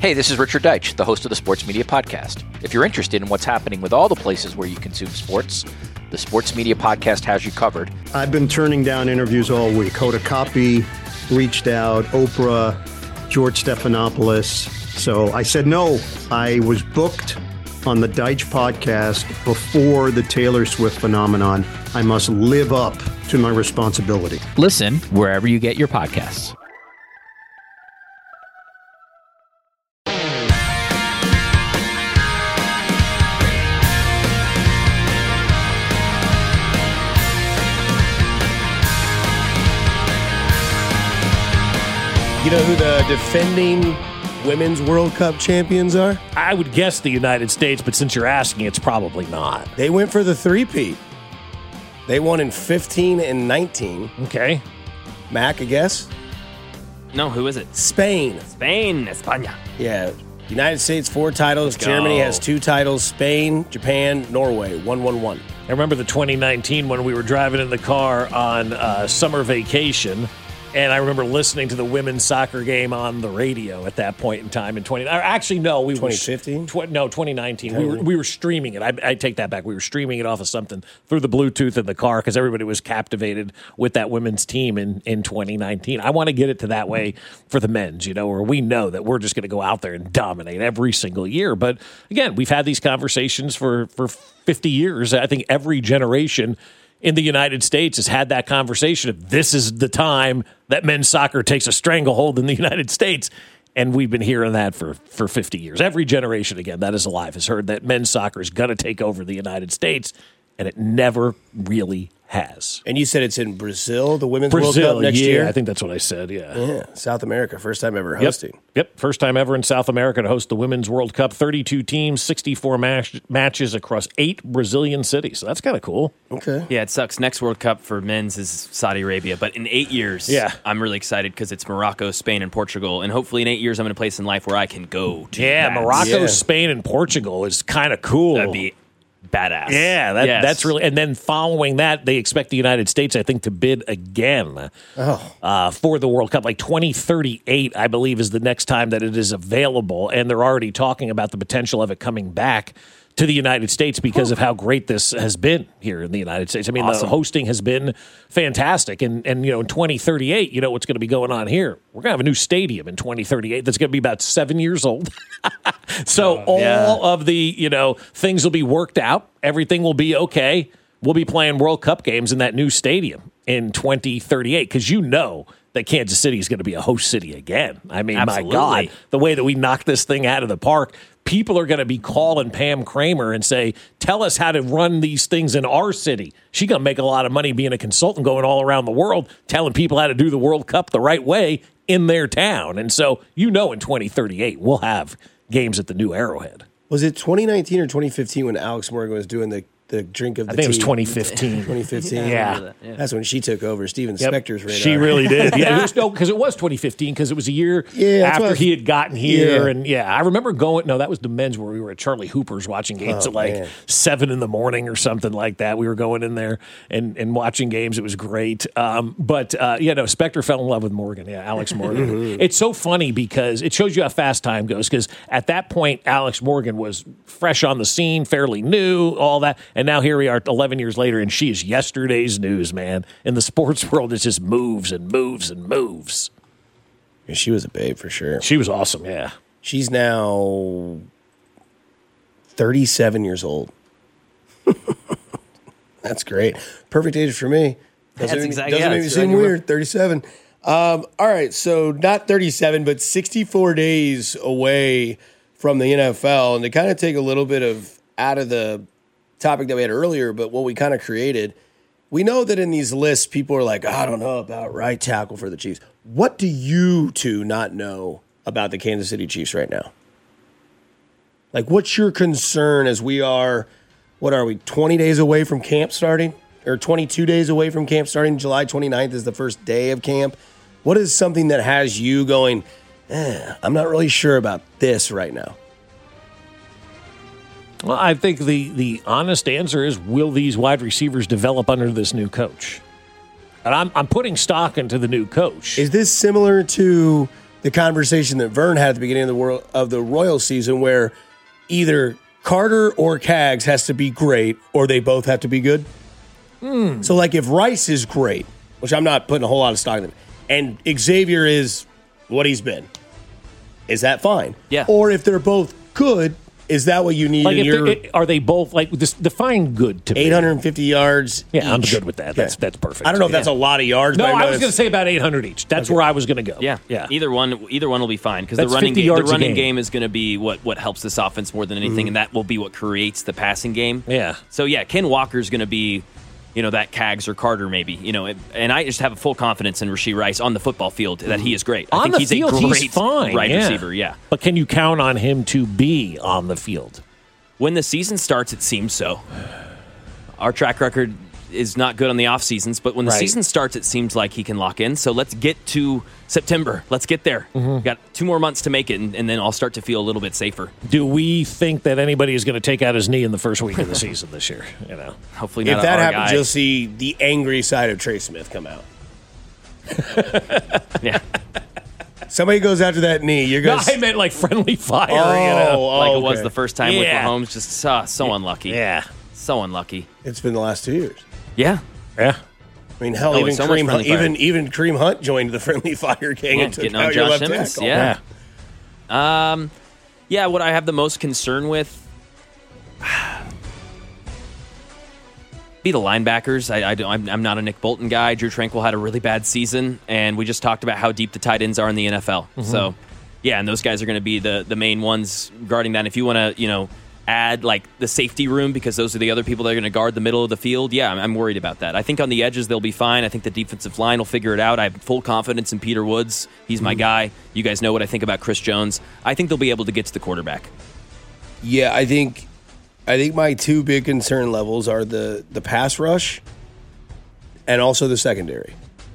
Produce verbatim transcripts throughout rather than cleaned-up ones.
Hey, this is Richard Deitch, the host of the Sports Media Podcast. If you're interested in what's happening with all the places where you consume sports, the Sports Media Podcast has you covered. I've been turning down interviews all week. Hoda Kotb reached out, Oprah, George Stephanopoulos. So I said no. I was booked on the Deitch podcast before the Taylor Swift phenomenon. I must live up to my responsibility. Listen wherever you get your podcasts. You know who the defending Women's World Cup champions are? I would guess the United States, but since you're asking, it's probably not. They went for the three-peat. They won in fifteen and nineteen. Okay. Mac, I guess? No, who is it? Spain. Spain, España. Yeah. United States, four titles. Germany has two titles. Spain, Japan, Norway, one, one, one. I remember the twenty nineteen when we were driving in the car on uh, summer vacation. And I remember listening to the women's soccer game on the radio at that point in time in twenty. Actually, no, we twenty fifteen. Were, tw- no, twenty nineteen. We were we were streaming it. I, I take that back. We were streaming it off of something through the Bluetooth in the car because everybody was captivated with that women's team in, in twenty nineteen. I want to get it to that way for the men's, you know, where we know that we're just going to go out there and dominate every single year. But again, we've had these conversations for for fifty years. I think every generation in the United States has had that conversation of this is the time that men's soccer takes a stranglehold in the United States. And we've been hearing that for, for fifty years. Every generation, again, that is alive, has heard that men's soccer is going to take over the United States, and it never really has. And you said it's in Brazil, the Women's Brazil, World Cup next yeah, year? I think that's what I said, yeah. Yeah, South America, first time ever Yep. hosting. Yep, first time ever in South America to host the Women's World Cup. thirty-two teams, sixty-four match, matches across eight Brazilian cities. So that's kind of cool. Okay. Yeah, it sucks. Next World Cup for men's is Saudi Arabia. But in eight years, Yeah. I'm really excited because it's Morocco, Spain, and Portugal. And hopefully in eight years, I'm in a place in life where I can go to Yeah, that. Morocco, Yeah. Spain, and Portugal is kind of cool. That'd be badass. Yeah, that, Yes. that's really. And then following that, they expect the United States, I think, to bid again Oh. uh, for the World Cup. Like twenty thirty-eight, I believe, is the next time that it is available. And they're already talking about the potential of it coming back to the United States because of how great this has been here in the United States. I mean, Awesome. the hosting has been fantastic. And, and, you know, in twenty thirty-eight, you know what's going to be going on here? We're going to have a new stadium in twenty thirty-eight that's going to be about seven years old. So all yeah. of the, you know, things will be worked out. Everything will be okay. We'll be playing World Cup games in that new stadium in twenty thirty-eight because you know that Kansas City is going to be a host city again. I mean, Absolutely. my God, the way that we knocked this thing out of the park, people are going to be calling Pam Kramer and say, tell us how to run these things in our city. She's going to make a lot of money being a consultant going all around the world, telling people how to do the World Cup the right way in their town. And so, you know, in twenty thirty-eight, we'll have games at the new Arrowhead. Was it twenty nineteen or twenty fifteen when Alex Morgan was doing the, the drink of the I think it was tea? twenty fifteen. twenty fifteen. Yeah. that, yeah. That's when she took over Steven Yep. Spector's radar. She really did. Yeah, it was, no, because it was twenty fifteen, because it was a year Yeah, that's what I after was- he had gotten here. Yeah. And yeah, I remember going, no, that was the men's where we were at Charlie Hooper's watching games Oh, at like man. seven in the morning or something like that. We were going in there and, and watching games. It was great. Um, but uh, yeah, no, Spector fell in love with Morgan. Yeah, Alex Morgan. Mm-hmm. It's so funny because it shows you how fast time goes, because at that point, Alex Morgan was fresh on the scene, fairly new, all that. And now here we are eleven years later, and she is yesterday's news, man. In the sports world, it just moves and moves and moves. She was a babe for sure. She was awesome, yeah. She's now thirty-seven years old. That's great. Perfect age for me. Doesn't That's make me- exactly- Doesn't yeah, make me it's seem right. weird. thirty-seven. Um, all right, so not thirty-seven, but sixty-four days away from the N F L. And to kind of take a little bit of out of the topic that we had earlier, but what we kind of created, we know that in these lists, people are like, I don't know about right tackle for the Chiefs. What do you two not know about the Kansas City Chiefs right now? Like, what's your concern as we are, what are we, twenty days away from camp starting? Or twenty-two days away from camp starting? July twenty-ninth is the first day of camp. What is something that has you going, eh, I'm not really sure about this right now? Well, I think the, the honest answer is, will these wide receivers develop under this new coach? And I'm I'm putting stock into the new coach. Is this similar to the conversation that Vern had at the beginning of the world of the Royals season, where either Carter or Kaggs has to be great, or they both have to be good. Mm. So, like, if Rice is great, which I'm not putting a whole lot of stock in, and Xavier is what he's been, is that fine? Yeah. Or if they're both good, is that what you need Like, in if your it, are they both like this? Define good to eight hundred fifty me. yards? Yeah, I'm each? good with that. That's Okay. that's perfect. I don't know if that's yeah. a lot of yards. No, but I, I know was it's- going to say about eight hundred each. That's Okay. where I was going to go. Yeah, yeah. Either one, either one will be fine because the That's running fifty game, the yards a running game. game is going to be what what helps this offense more than anything, and that will be what creates the passing game. Yeah. So yeah, Ken Walker's going to be, you know, that Kaggs or Carter maybe, you know, and I just have a full confidence in Rashee Rice on the football field that he is great. I On think the he's field, a great he's fine. right yeah. receiver. Yeah. But can you count on him to be on the field? When the season starts, it seems so. Our track record is not good on the off seasons, but when the Right. season starts, it seems like he can lock in. So let's get to September. Let's get there. Mm-hmm. Got two more months to make it, and, and then I'll start to feel a little bit safer. Do we think that anybody is going to take out his knee in the first week of the season this year? You know, Hopefully not. If that our happens, guy. you'll see the angry side of Trey Smith come out. Yeah. Somebody goes after that knee, you're no, going to I meant like friendly fire. Oh, you know? oh, like it okay. was the first time Yeah. with Mahomes. Just uh, so unlucky. Yeah, So unlucky. It's been the last two years. Yeah. yeah. I mean, hell, Oh, even it's so much Kareem, friendly Hunt, fire. even even Kareem Hunt joined the friendly fire gang Yeah, and took getting on out your Josh left Simmons. tackle. Yeah. Yeah. Um, yeah, what I have the most concern with be the linebackers. I, I don't, I'm, I'm not a Nick Bolton guy. Drew Tranquil had a really bad season, and we just talked about how deep the tight ends are in the N F L. Mm-hmm. So, yeah, and those guys are going to be the, the main ones guarding that. And if you want to, you know, add like the safety room because those are the other people that are going to guard the middle of the field, yeah, I'm, I'm worried about that. I think on the edges they'll be fine. I think the defensive line will figure it out. I have full confidence in Peter Woods. He's my guy. You guys know what I think about Chris Jones. I think they'll be able to get to the quarterback. Yeah, I think I think my two big concern levels are the the pass rush and also the secondary.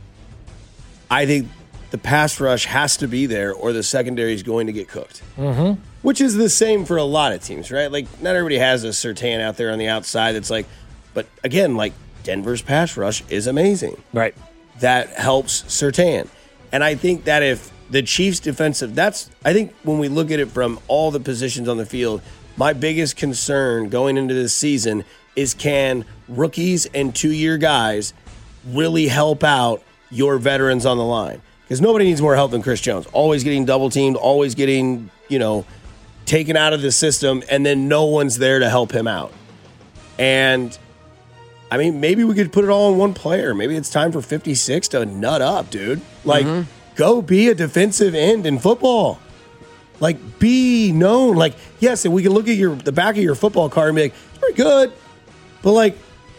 I think the pass rush has to be there or the secondary is going to get cooked. Mm-hmm. Which is the same for a lot of teams, right? Like, not everybody has a Surtain out there on the outside that's like, but again, like, Denver's pass rush is amazing. Right. That helps Surtain. And I think that if the Chiefs' defensive, that's, I think when we look at it from all the positions on the field, my biggest concern going into this season is can rookies and two-year guys really help out your veterans on the line? Because nobody needs more help than Chris Jones. Always getting double-teamed, always getting, you know, taken out of the system, and then no one's there to help him out. And, I mean, maybe we could put it all in one player. Maybe it's time for fifty-six to nut up, dude. Like, Mm-hmm. go be a defensive end in football. Like, be known. Like, yes, and we can look at your the back of your football card and be like, it's pretty good. But, like,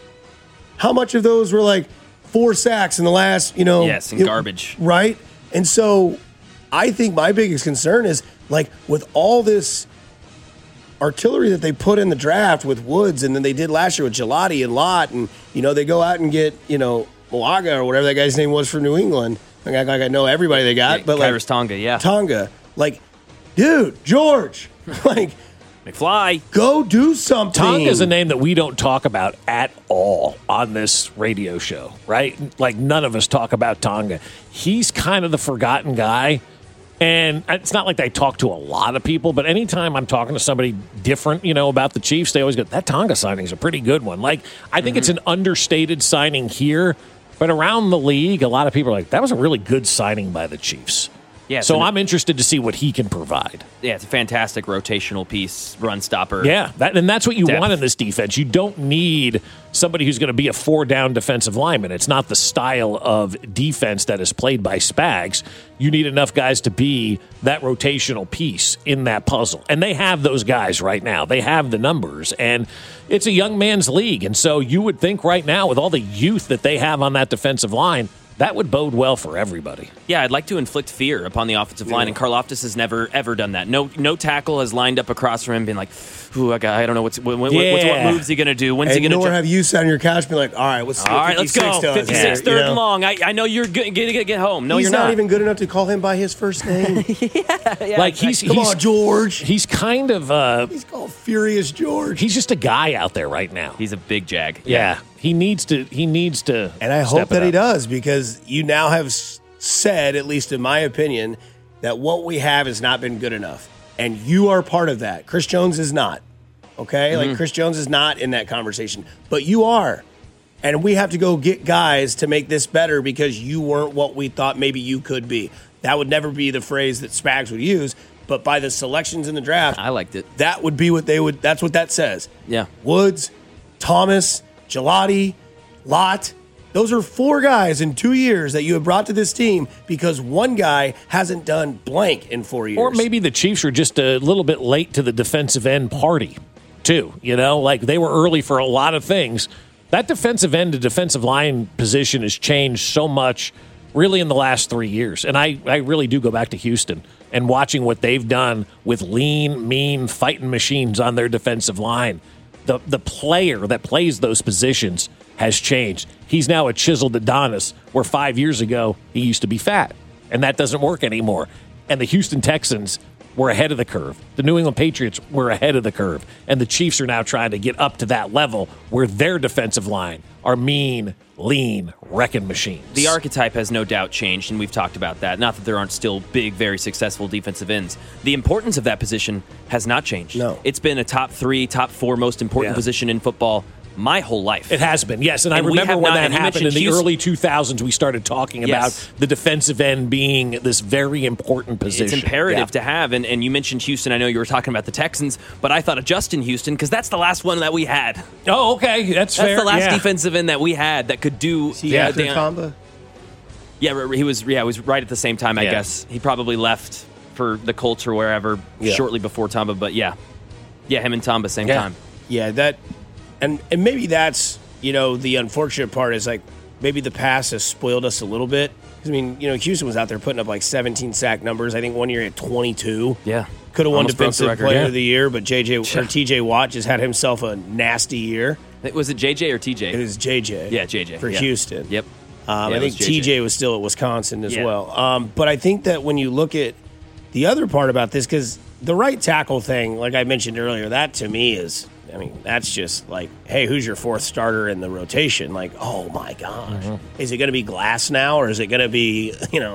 how much of those were, like, four sacks in the last, you know. Yes, and you know, garbage. Right? And so I think my biggest concern is, like, with all this artillery that they put in the draft with Woods and then they did last year with Gelati and Lott, and, you know, they go out and get, you know, Malaga or whatever that guy's name was for New England. Like, I, like I know everybody they got, Yeah, but, like, Kyrus Tonga, yeah. Tonga. Like, dude, George, like, McFly. go do something. Tonga is a name that we don't talk about at all on this radio show, right? Like, none of us talk about Tonga. He's kind of the forgotten guy. And it's not like I talk to a lot of people, but anytime I'm talking to somebody different, you know, about the Chiefs, they always go, that Tonga signing is a pretty good one. Like, I think mm-hmm. it's an understated signing here, but around the league, a lot of people are like, that was a really good signing by the Chiefs. Yeah, so an- I'm interested to see what he can provide. Yeah, it's a fantastic rotational piece, run stopper. Yeah, that, and that's what you Depth. want in this defense. You don't need somebody who's going to be a four-down defensive lineman. It's not the style of defense that is played by Spags. You need enough guys to be that rotational piece in that puzzle. And they have those guys right now. They have the numbers, and it's a young man's league. And so you would think right now, with all the youth that they have on that defensive line, that would bode well for everybody. Yeah, I'd like to inflict fear upon the offensive line, and Karlaftis has never, ever done that. No no tackle has lined up across from him being like, ooh, I, got, I don't know, what's, what, what, Yeah. what's, what moves he going to do? When's And he going nor to have you sat on your couch and be like, all right, let's see All what right, let's go. fifty-six does fifty-six, here, third you know? and long. I, I know you're going to get home. No, he's you're not. not. even good enough to call him by his first name. yeah, like he's, Come he's on, George. He's kind of uh, He's called Furious George. he's just a guy out there right now. He's a big jag. Yeah, he needs to. He needs to. And I step hope that it he up. does, because you now have s- said, at least in my opinion, that what we have has not been good enough. And you are part of that. Chris Jones is not. Okay? Mm-hmm. Like, Chris Jones is not in that conversation. But you are. And we have to go get guys to make this better because you weren't what we thought maybe you could be. That would never be the phrase that Spags would use. But by the selections in the draft, I liked it. That would be what they would, that's what that says. Yeah. Woods, Thomas, Gelati, Lott. Those are four guys in two years that you have brought to this team because one guy hasn't done blank in four years. Or maybe the Chiefs are just a little bit late to the defensive end party, too. You know, like they were early for a lot of things. That defensive end to defensive line position has changed so much really in the last three years. And I, I really do go back to Houston and watching what they've done with lean, mean, fighting machines on their defensive line. The the player that plays those positions has changed. He's now a chiseled Adonis, where five years ago he used to be fat, and that doesn't work anymore. And the Houston Texans were ahead of the curve. The New England Patriots were ahead of the curve, and the Chiefs are now trying to get up to that level where their defensive line are mean, lean, wrecking machines. The archetype has no doubt changed, and we've talked about that. Not that there aren't still big, very successful defensive ends. The importance of that position has not changed. No. It's been a top three, top four most important Yeah. position in football my whole life. It has been, yes. And, And I we remember have when not- that and you happened in mentioned the Houston- early two thousands, we started talking about Yes. the defensive end being this very important position. It's imperative Yeah. to have. And, and you mentioned Houston. I know you were talking about the Texans, but I thought of Justin Houston because that's the last one that we had. Oh, okay. That's, That's fair. the last yeah. defensive end that we had that could do. See, Yeah, after Dan- Tamba? Yeah, he was. Yeah, he was right at the same time. I Yeah. guess he probably left for the Colts or wherever Yeah. shortly before Tamba. But yeah, yeah, him and Tamba same Yeah. time. Yeah, that, and and maybe that's, you know, the unfortunate part is like maybe the past has spoiled us a little bit. 'Cause, I mean, you know, Houston was out there putting up like seventeen sack numbers. I think one year he had twenty-two. Yeah, Could have won Almost broke the Defensive record, Player yeah. of the Year, but J J or T J Watt just had himself a nasty year. Was it J J or T J? It was J J. Yeah, J J for yeah. Houston. Yep. Um, Yeah, I it think was J J. T J was still at Wisconsin as Yeah. well. Um, but I think that when you look at the other part about this, because the right tackle thing, like I mentioned earlier, that to me is, I mean, that's just like, hey, who's your fourth starter in the rotation? Like, oh my gosh. Mm-hmm. Is it going to be Glass now, or is it going to be, you know,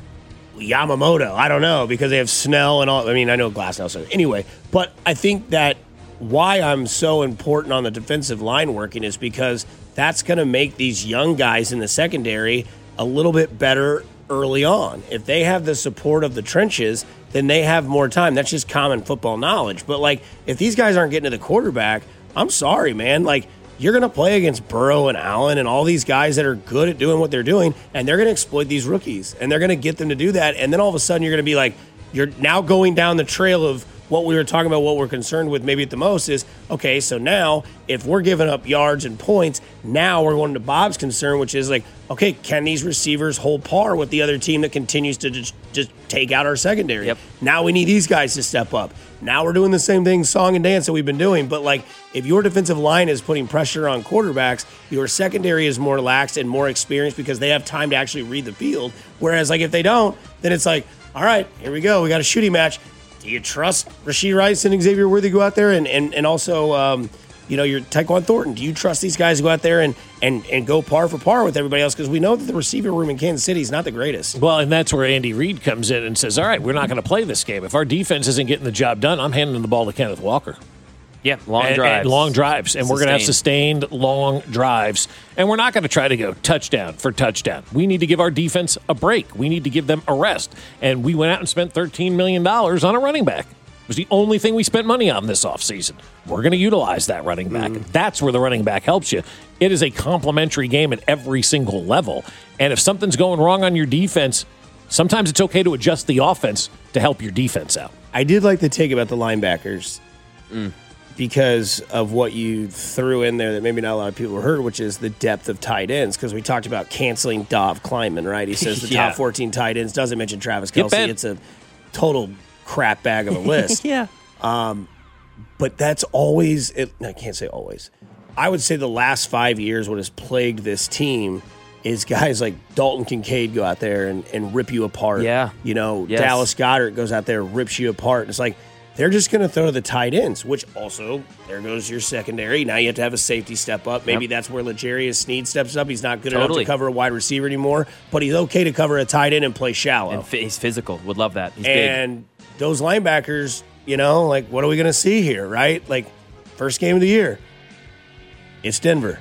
Yamamoto? I don't know, because they have Snell and all. I mean, I know Glass now. So anyway, but I think that why I'm so important on the defensive line working is because that's going to make these young guys in the secondary a little bit better early on. If they have the support of the trenches, then they have more time. That's just common football knowledge. But, like, if these guys aren't getting to the quarterback, I'm sorry, man. Like, you're going to play against Burrow and Allen and all these guys that are good at doing what they're doing, and they're going to exploit these rookies, and they're going to get them to do that. And then all of a sudden you're going to be like, you're now going down the trail of what we were talking about, what we're concerned with maybe at the most is, okay, so now if we're giving up yards and points, now we're going to Bob's concern, which is like, okay, can these receivers hold par with the other team that continues to just, just take out our secondary? Yep. Now we need these guys to step up. Now we're doing the same thing, song and dance that we've been doing. But, like, if your defensive line is putting pressure on quarterbacks, your secondary is more lax and more experienced because they have time to actually read the field. Whereas, like, if they don't, then it's like, all right, here we go. We got a shooting match. Do you trust Rashee Rice and Xavier Worthy to go out there? And and, and also, um, you know, your Tyquan Thornton. Do you trust these guys to go out there and, and, and go par for par with everybody else? Because we know that the receiver room in Kansas City is not the greatest. Well, and that's where Andy Reid comes in and says, all right, we're not going to play this game. If our defense isn't getting the job done, I'm handing the ball to Kenneth Walker. Yeah, long and, drives. and long drives. And we're going to have sustained long drives. And we're not going to try to go touchdown for touchdown. We need to give our defense a break. We need to give them a rest. And we went out and spent thirteen million dollars on a running back. It was the only thing we spent money on this offseason. We're going to utilize that running back. Mm. That's where the running back helps you. It is a complementary game at every single level. And if something's going wrong on your defense, sometimes it's okay to adjust the offense to help your defense out. I did like the take about the linebackers Mm. because of what you threw in there that maybe not a lot of people heard, which is the depth of tight ends. Because we talked about canceling Dov Kleiman, right? He says the Yeah. top fourteen tight ends, doesn't mention Travis Get Kelce. bent. It's a total crap bag of a list. Yeah. But that's always, it, I can't say always. I would say the last five years, what has plagued this team is guys like Dalton Kincaid go out there and, and rip you apart. Yeah. You know, Yes. Dallas Goedert goes out there, rips you apart. It's like, they're just going to throw the tight ends, which also, there goes your secondary. Now you have to have a safety step up. Maybe yep. that's where L'Jarius Sneed steps up. He's not good totally. enough to cover a wide receiver anymore, but he's okay to cover a tight end and play shallow. And he's physical. Would love that. He's and big. Those linebackers, you know, like, what are we going to see here, right? Like, first game of the year, it's Denver.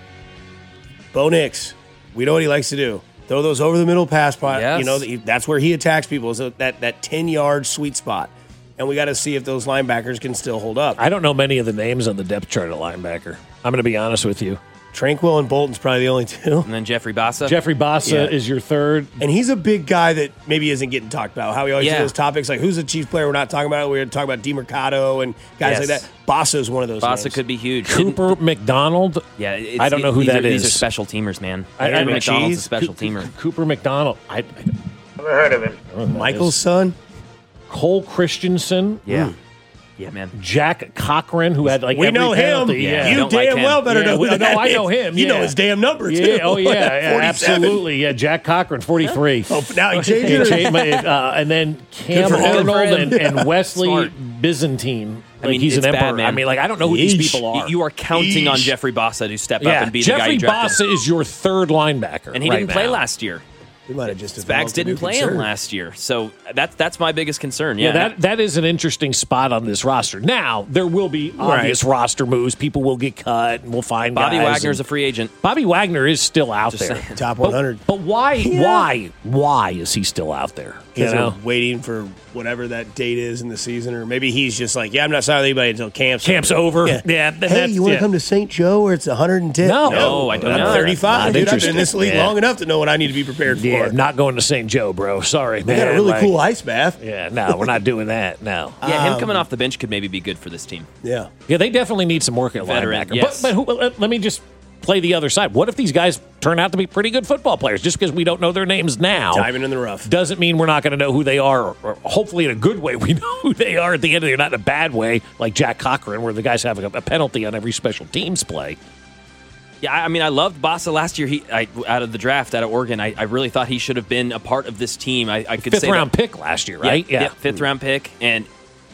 Bo Nix, we know what he likes to do. Throw those over the middle pass spot. Yes. You know, that's where he attacks people, so that, that ten-yard sweet spot. And we got to see if those linebackers can still hold up. I don't know many of the names on the depth chart of linebacker. I'm going to be honest with you. Tranquil and Bolton's probably the only two. And then Jeffrey Bassa. Jeffrey Bassa yeah. is your third. And he's a big guy that maybe isn't getting talked about. How we always yeah. do those topics, like who's the Chiefs player we're not talking about? We're talking about DeMercado and guys yes. like that. Bassa is one of those Bassa names. could be huge. Cooper Didn't, McDonald. Yeah, I don't know who that are, is. These are special teamers, man. I, Cooper I, McDonald's geez. a special Co- teamer. Cooper McDonald. I, I never heard of him. Michael's son? Cole Christensen. Yeah. Mm. Yeah, man. Jack Cochran, who had like we every know penalty. him. Yeah. You damn like well better yeah, know who well, that No, I is. know him. You yeah. know his damn number too. Yeah, oh yeah, yeah absolutely. Yeah, Jack Cochran, forty-three. Oh, now he changed it. Changed my, uh, and then Cam Arnold and, and Wesley Smart. Byzantine. Like I mean, he's an emperor. Bad, man. I mean, like I don't know who Eesh. these people are. You are counting Eesh. on Jeffrey Bassa to step yeah, up and be Jeffrey the guy you drafted. Bassa is your third linebacker, and he right didn't play now. last year. He might have just Spags didn't play concern. him last year, so that's that's my biggest concern. Yeah, yeah, that that is an interesting spot on this roster. Now there will be obvious right. roster moves. People will get cut, and we'll find Bobby guys Wagner's and, a free agent. Bobby Wagner is still out Just there, saying. Top one hundred. But, but why? Yeah. Why? Why is he still out there? You Because know? they're waiting for whatever that date is in the season, or maybe he's just like, yeah, I'm not signing with anybody until camp's Camp's over. Yeah. yeah hey, you want to yeah. come to Saint Joe where it's one hundred ten? No. No, I don't I'm know. thirty-five. Not Dude, I've been in interested. this league Yeah. long enough to know what I need to be prepared for. Yeah, not going to Saint Joe, bro. Sorry, They man. got a really Like, cool ice bath. Yeah, no, we're not doing that. No. Yeah, him Um, coming off the bench could maybe be good for this team. Yeah. Yeah, they definitely need some work at Veteran, linebacker. yes. But, but who, let, let me just play the other side. What if these guys turn out to be pretty good football players? Just because we don't know their names now, Diamond in the rough. doesn't mean we're not going to know who they are. Or, or hopefully, in a good way, we know who they are at the end of the year, not in a bad way, like Jack Cochran, where the guys have a, a penalty on every special teams play. Yeah, I mean, I loved Bassa last year. He I, out of the draft out of Oregon. I, I really thought he should have been a part of this team. I, I could Fifth say round that. pick last year, right? Yeah, yeah, fifth round pick, and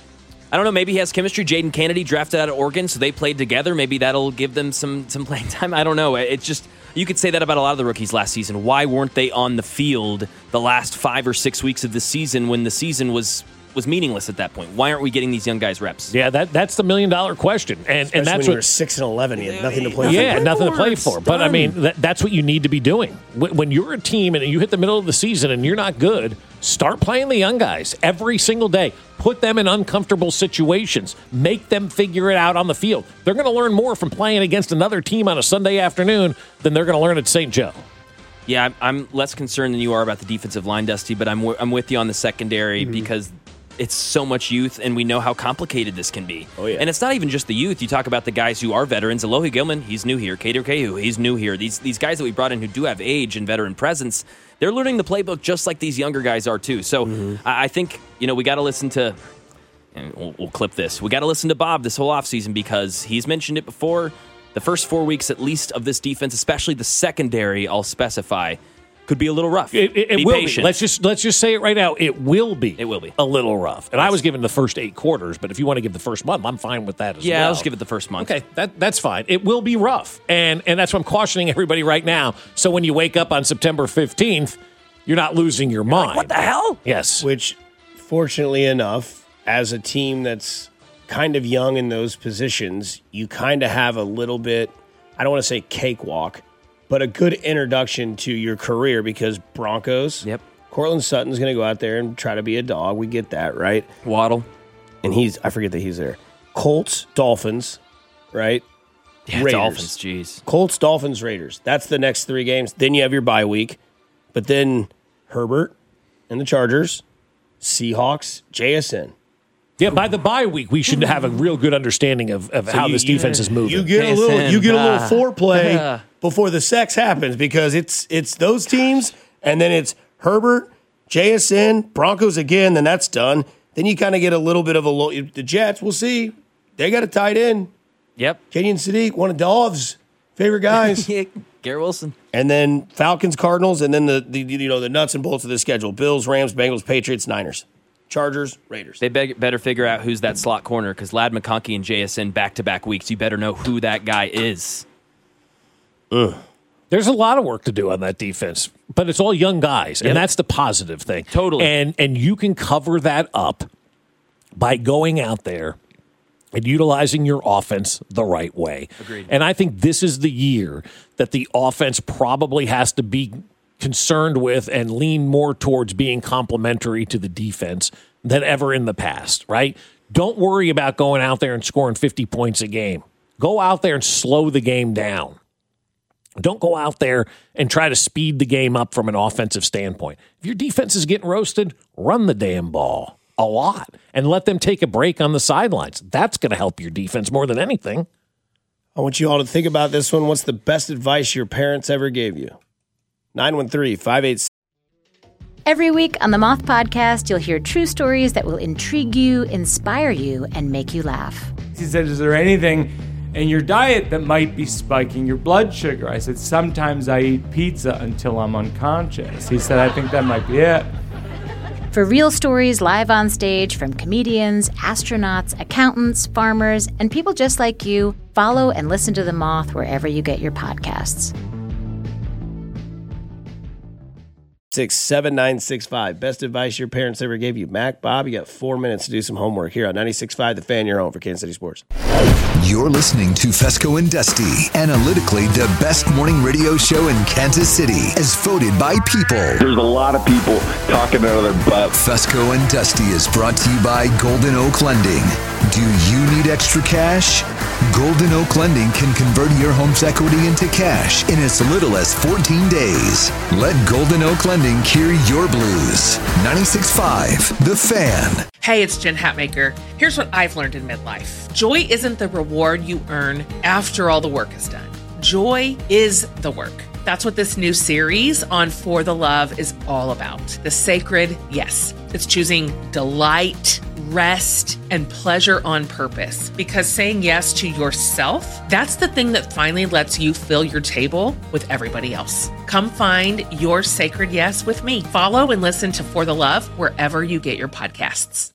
I don't know. Maybe he has chemistry. Jaden Kennedy drafted out of Oregon, so they played together. Maybe that'll give them some some playing time. I don't know. It's just you could say that about a lot of the rookies last season. Why weren't they on the field the last five or six weeks of the season when the season was was meaningless at that point? Why aren't we getting these young guys reps? Yeah, that that's the million dollar question, and Especially and that's when you what were six and eleven, you had nothing to play yeah, for. nothing to play for. But I mean, that, that's what you need to be doing when, when you're a team and you hit the middle of the season and you're not good. Start playing the young guys every single day. Put them in uncomfortable situations. Make them figure it out on the field. They're going to learn more from playing against another team on a Sunday afternoon than they're going to learn at Saint Joe. Yeah, I'm, I'm less concerned than you are about the defensive line, Dusty, but I'm, w- I'm with you on the secondary mm-hmm. because it's so much youth, and we know how complicated this can be. Oh, yeah. And it's not even just the youth. You talk about the guys who are veterans. Alohi Gilman, he's new here. Kader Kehu, he's new here. These these guys that we brought in who do have age and veteran presence, they're learning the playbook just like these younger guys are too. So mm-hmm. I, I think, you know, we got to listen to, and we'll, we'll clip this, we got to listen to Bob this whole offseason because he's mentioned it before. The first four weeks at least of this defense, especially the secondary, I'll specify, could be a little rough. It, it, it be will patient. be. Let's just let's just say it right now. It will be. It will be a little rough. And I was given the first eight quarters, but if you want to give the first month, I'm fine with that as yeah, well. I'll just give it the first month. Okay, that that's fine. It will be rough, and and that's what I'm cautioning everybody right now. So when you wake up on September fifteenth, you're not losing your mind. Like, what the hell? Yes. Which, fortunately enough, as a team that's kind of young in those positions, you kind of have a little bit, I don't want to say cakewalk, but a good introduction to your career because Broncos, Yep. Cortland Sutton's going to go out there and try to be a dog. We get that, right? Waddle. And he's, I forget that he's there. Colts, Dolphins, right? Yeah, Raiders. Dolphins, jeez. Colts, Dolphins, Raiders. That's the next three games. Then you have your bye week. But then Herbert and the Chargers, Seahawks, J S N. Yeah, by the bye week, we should have a real good understanding of, of So how you- this you- defense is moving. You get a little, you get a little foreplay before the sex happens because it's it's those teams, and then it's Herbert, J S N, Broncos again. Then that's done. Then you kind of get a little bit of a low. The Jets, we'll see. They got a tight end, Yep. Kenyon Sadiq, one of Dov's favorite guys. Yeah, Garrett Wilson. And then Falcons, Cardinals, and then the, the you know the nuts and bolts of the schedule: Bills, Rams, Bengals, Patriots, Niners. Chargers, Raiders. They be- better figure out who's that slot corner because Ladd McConkey and J S N back-to-back weeks. You better know who that guy is. Ugh. There's a lot of work to do on that defense, but it's all young guys, yep. and that's the positive thing. Totally. And and you can cover that up by going out there and utilizing your offense the right way. Agreed. And I think this is the year that the offense probably has to be concerned with and lean more towards being complementary to the defense than ever in the past, right? Don't worry about going out there and scoring fifty points a game. Go out there and slow the game down. Don't go out there and try to speed the game up from an offensive standpoint. If your defense is getting roasted, run the damn ball a lot and let them take a break on the sidelines. That's going to help your defense more than anything. I want you all to think about this one. What's the best advice your parents ever gave you? nine one three, five eight six Every week on the Moth Podcast, you'll hear true stories that will intrigue you, inspire you, and make you laugh. He said, is there anything in your diet that might be spiking your blood sugar? I said, sometimes I eat pizza until I'm unconscious. He said, I think that might be it. For real stories live on stage from comedians, astronauts, accountants, farmers, and people just like you, follow and listen to The Moth wherever you get your podcasts. six seven nine six five. Best advice your parents ever gave you. Mac, Bob, you got four minutes to do some homework here on ninety-six point five The Fan, your home for Kansas City Sports. You're listening to Fesco and Dusty, analytically the best morning radio show in Kansas City, as voted by people. There's a lot of people talking out of their butt. Fesco and Dusty is brought to you by Golden Oak Lending. Do you need extra cash? Golden Oak Lending can convert your home's equity into cash in as little as fourteen days. Let Golden Oak Lending cure your blues. ninety-six point five The Fan. Hey, it's Jen Hatmaker. Here's what I've learned in midlife. Joy isn't the reward you earn after all the work is done. Joy is the work. That's what this new series on For the Love is all about. The sacred yes. It's choosing delight, rest, and pleasure on purpose. Because saying yes to yourself, that's the thing that finally lets you fill your table with everybody else. Come find your sacred yes with me. Follow and listen to For the Love wherever you get your podcasts.